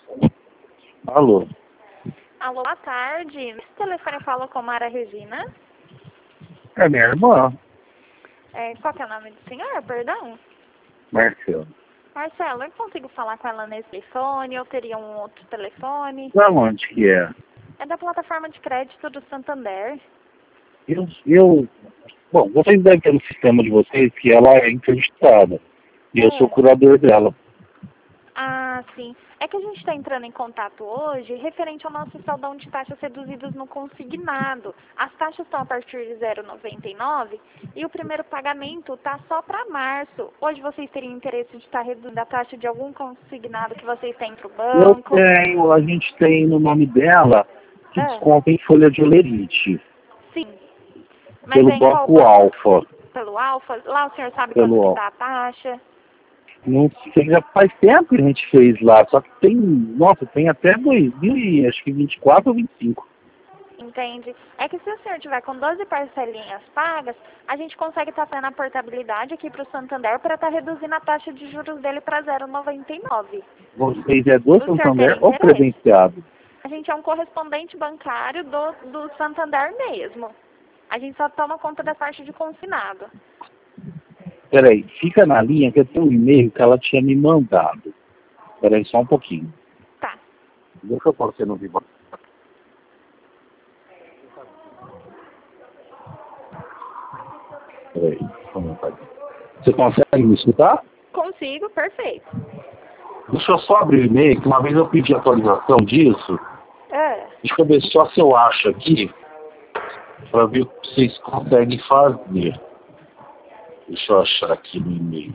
Alô? Alô, boa tarde. Esse telefone fala com Mara Regina. É minha irmã, Qual que é o nome do senhor, perdão? Marcelo. Marcelo, eu consigo falar com ela nesse telefone? Eu teria um outro telefone? Da onde que é? É da plataforma de crédito do Santander. Bom, vocês devem ter no sistema de vocês que ela é entrevistada. E eu sou É. curador dela. Ah, sim. É que a gente está entrando em contato hoje referente ao nosso saldão de taxas reduzidas no consignado. As taxas estão a partir de 0,99 e o primeiro pagamento está só para março. Hoje vocês teriam interesse de estar reduzindo a taxa de algum consignado que vocês têm para o banco? A gente tem no nome dela que É, desconta em folha de olerite. sim. Mas Pelo é em qual Banco banco? Alfa. Pelo Alfa? Lá o senhor sabe quanto Pelo que Alfa. está a taxa? Não sei, já faz tempo que a gente fez lá, só que tem até 2000 e acho que 24 ou 25. Entende? É que se o senhor tiver com 12 parcelinhas pagas, a gente consegue estar fazendo a portabilidade aqui para o Santander para estar reduzindo a taxa de juros dele para 0,99. Vocês é do O senhor Santander teria ou interesse? credenciado? A gente é um correspondente bancário do Santander mesmo. A gente só toma conta da parte de consignado. Peraí, fica na linha que eu tenho um e-mail que ela tinha me mandado. Peraí, só um pouquinho. Tá. Deixa eu pôr você no vivo. Peraí, vamos lá. Você consegue me escutar? Consigo, perfeito. Deixa eu só abrir o e-mail, que uma vez eu pedi atualização disso. É. Deixa eu ver só se eu acho aqui, para ver o que vocês conseguem fazer. Deixa eu achar aqui no e-mail.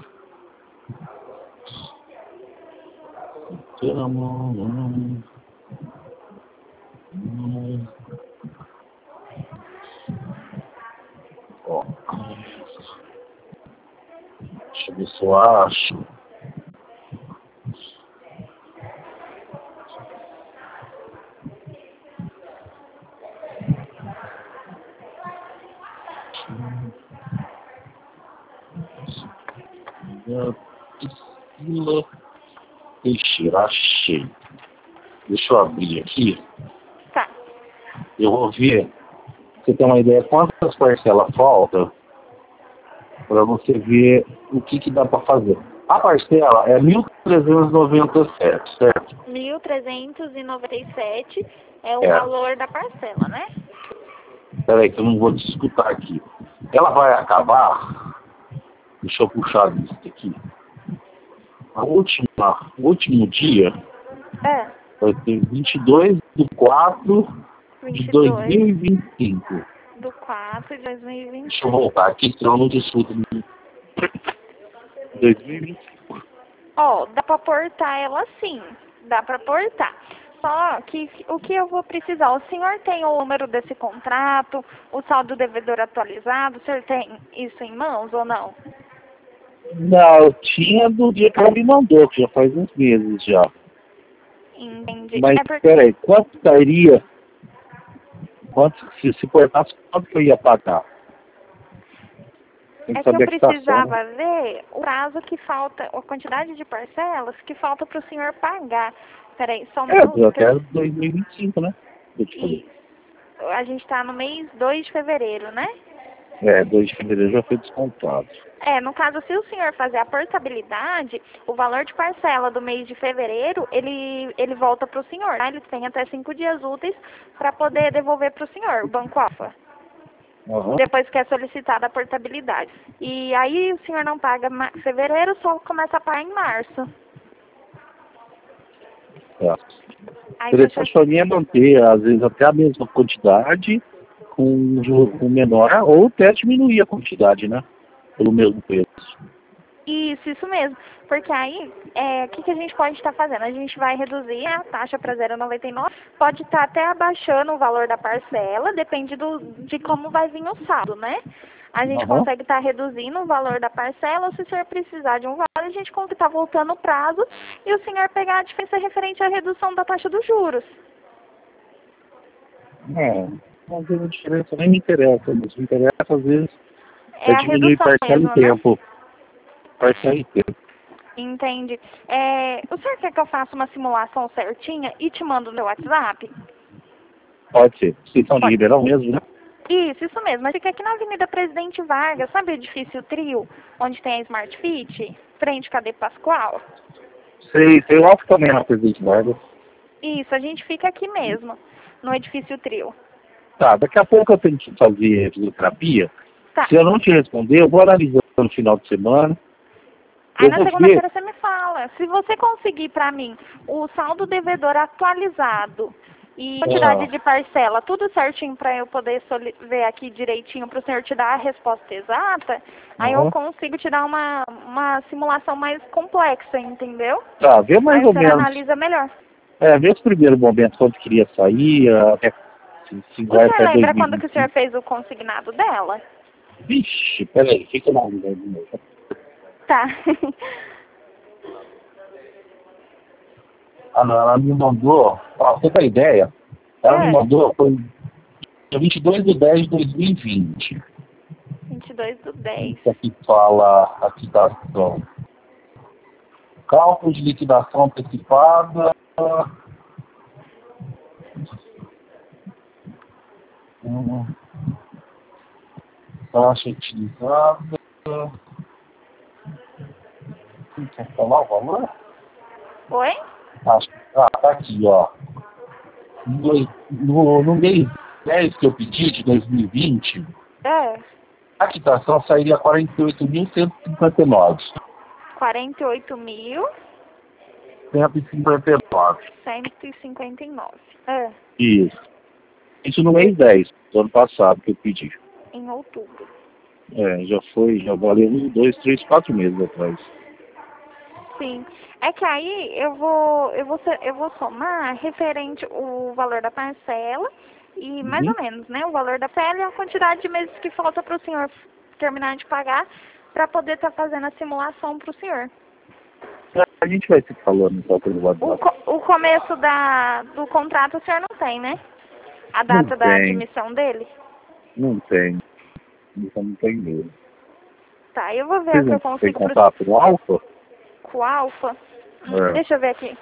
Ó, deixa eu ver se eu acho. Priscila Teixeira, achei. Deixa eu abrir aqui. Tá. Eu vou ver. Você tem uma ideia quantas parcelas faltam para você ver o que dá para fazer. A parcela é 1.397, certo? 1.397 é o É. valor da parcela, né? Peraí, que eu não vou te escutar aqui. Ela vai acabar. Deixa eu puxar a lista aqui. O último dia É. vai ter 22/4 de 22 2025. do 4 de Deixa eu 2025. voltar aqui, senão eu não discuto. 2025. Ó, dá pra portar ela sim. Dá pra portar. Só que o que eu vou precisar? O senhor tem o número desse contrato, o saldo devedor atualizado? O senhor tem isso em mãos ou não? Não, eu tinha do dia que ela me mandou, que já faz uns meses já. Entendi. Mas É porque peraí, quanto sairia? Se portasse, quanto que eu ia pagar? Tem que é que eu saber a quitação, né? precisava ver o prazo que falta, a quantidade de parcelas que falta para o senhor pagar. Peraí, só um minuto. Até 2025, né? Eu te falei. Isso. A gente está no mês 2 de fevereiro, né? 2 de fevereiro já foi descontado. No caso, se o senhor fazer a portabilidade, o valor de parcela do mês de fevereiro, ele volta para o senhor, né? Ele tem até 5 dias úteis para poder devolver para o senhor, o Banco Alfa, Aham. depois que é solicitada a portabilidade. E aí o senhor não paga fevereiro, só começa a pagar em março. Tá. Aí Interessante para mim é manter, às vezes, até a mesma quantidade com menor, ou até diminuir a quantidade, né? Pelo mesmo preço. Isso mesmo. Porque aí, o que a gente pode estar fazendo? A gente vai reduzir a taxa para 0,99, pode estar até abaixando o valor da parcela, depende de como vai vir o saldo, né? A gente Aham. consegue estar reduzindo o valor da parcela, ou se o senhor precisar de um valor, a gente consegue estar voltando o prazo e o senhor pegar a diferença referente à redução da taxa dos juros. Não tem diferença, nem me interessa. Mas me interessa, às vezes, É a diminuir redução parcela em mesmo, né? tempo. Parcela em tempo. Entende? O senhor quer que eu faça uma simulação certinha e te mando no WhatsApp? Pode ser. Vocês são de Pode. Ribeirão mesmo, né? Isso mesmo. Mas fica aqui na Avenida Presidente Vargas, sabe o edifício Trio, onde tem a Smart Fit? Frente Cadê Pascoal? Sei, eu alto também na Presidente Vargas. Isso, a gente fica aqui mesmo, no edifício Trio. Tá, daqui a pouco eu tenho que fazer fisioterapia. Tá. Se eu não te responder, eu vou analisar no final de semana. Aí Eu na vou segunda-feira ver. você me fala. Se você conseguir pra mim o saldo devedor atualizado e quantidade de parcela, tudo certinho pra eu poder ver aqui direitinho pro senhor te dar a resposta exata, aí eu Uhum. consigo te dar uma simulação mais complexa, entendeu? Tá, vê mais Aí o ou senhor menos. analisa melhor. Vê esse primeiro momento, quando queria sair, até, se O vai senhor até lembra quando que o senhor 2025. fez o consignado dela? Vixe, peraí, fica na linha de novo. Tá. Ah, não, ela me mandou, pra você ter ideia, ela me É, mandou, foi dia 22/10/2020. 22/10. Isso aqui fala a quitação. Cálculo de liquidação antecipada. Taxa utilizada. Quer falar o valor? Oi? Tá aqui, ó. No mês 10 que eu pedi, de 2020, É. a quitação sairia 48.159. 48.159. 159. Isso. Isso no mês 10 do ano passado que eu pedi. Em outubro. Já valeu uns 2, 3, 4 meses atrás. Sim. É que aí eu vou somar referente o valor da parcela e mais ou menos, né? O valor da parcela e a quantidade de meses que falta para o senhor terminar de pagar para poder estar fazendo a simulação para o senhor. A gente vai se falando então pelo WhatsApp. O começo do contrato o senhor não tem, né? A Não data da tem, admissão dele? não tem. Isso não tem mesmo. Tá, eu vou ver Vocês o que não eu têm consigo contato com o Alfa? com o Alfa. É. Deixa eu ver aqui.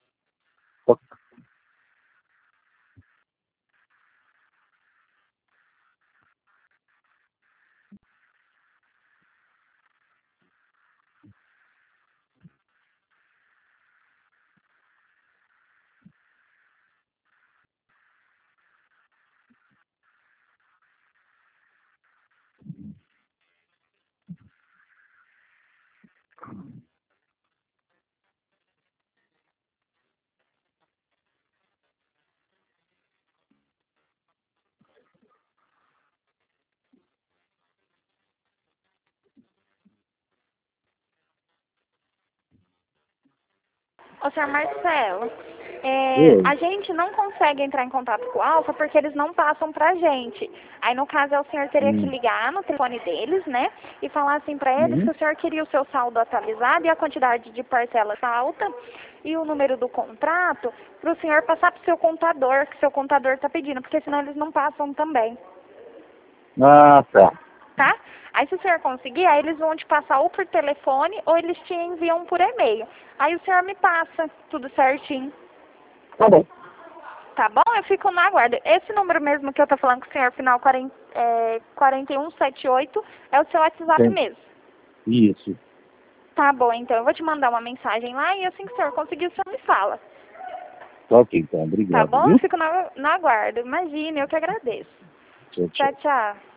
Ô, senhor Marcelo, a gente não consegue entrar em contato com o Alfa porque eles não passam pra gente. Aí, no caso, o senhor teria que ligar no telefone deles, né? E falar assim pra eles que o senhor queria o seu saldo atualizado e a quantidade de parcela falta e o número do contrato para o senhor passar pro seu contador, que seu contador tá pedindo, porque senão eles não passam também. Ah, tá. Tá? Aí se o senhor conseguir, aí eles vão te passar ou por telefone ou eles te enviam por e-mail. Aí o senhor me passa tudo certinho. Tá bom. Tá bom? Eu fico na guarda. Esse número mesmo que eu tô falando com o senhor, final 4178, é o seu WhatsApp Tem. mesmo. Isso. Tá bom, então eu vou te mandar uma mensagem lá e assim que o senhor conseguir, o senhor me fala. Tá ok, então. Tá Obrigado, bom? Eu viu? fico na guarda. Imagine, eu que agradeço. Tchau, tchau. Tchau, tchau.